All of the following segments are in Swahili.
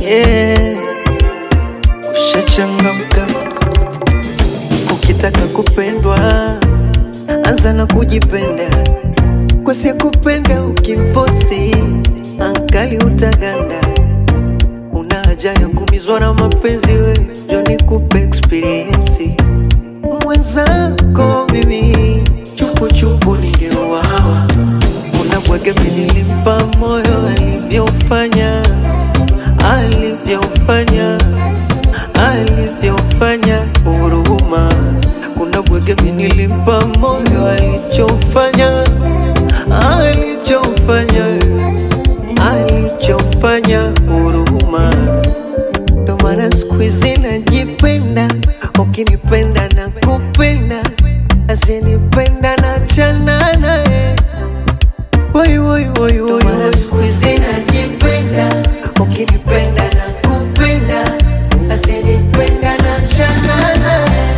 yeah. Ushachangamka, ukitaka kupendwa anza na kujipenda, kwa sikupenda ukimfosi ankali utaganda. Una haja ya kumizwa na mapenzi, we njo nikupe experience. Mwenzako mimi chupu chupu ningeuawa. Unabwege nilimpa moyo alivyofanya, alivyofanya, alivyofanya huruma. Kuna bwege nilimpa moyo alichofanya, alichofanya, alichofanya huruma. Ndo maana siku hizi najipenda, ukinipenda na kupenda, asinipenda na chana naye. Woi woi woi woi, ndo maana siku hizi najipenda, ukinipenda na kupenda, asinipenda na chana naye.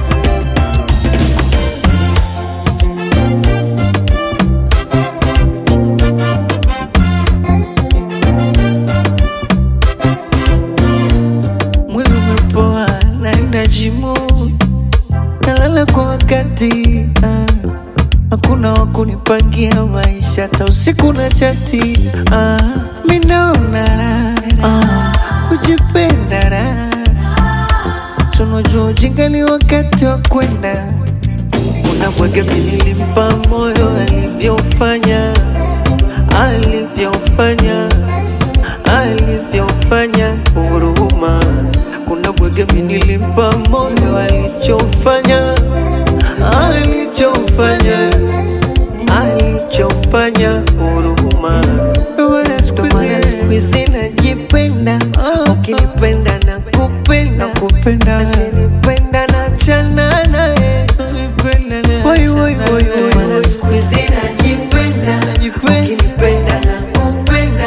Mwili umepoa naenda jimu, nalala kwa wakati, hakuna wakunipangia maisha, hata usiku na chati. Mimi naona raha, kujipenda raha. Tunajua ujinga ni wakati wa kwenda. Unabwege nilimpa moyo alivyofanya, alivyofanya, alivyofanya huruma. Kuna bwege nilimpa moyo alichofanya, alichofanya, alichofanya huruma. Ndo maana siku hizi najipenda, ukinipenda na kupenda, asinipenda na chana naye. Woi woi woi woi, ndo maana siku hizi najipenda, ukinipenda na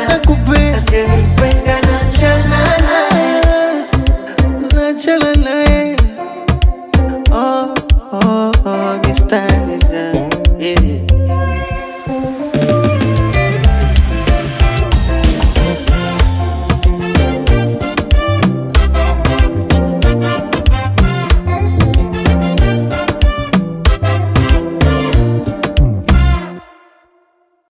kupenda, asinipenda na chana naye, na chana naye.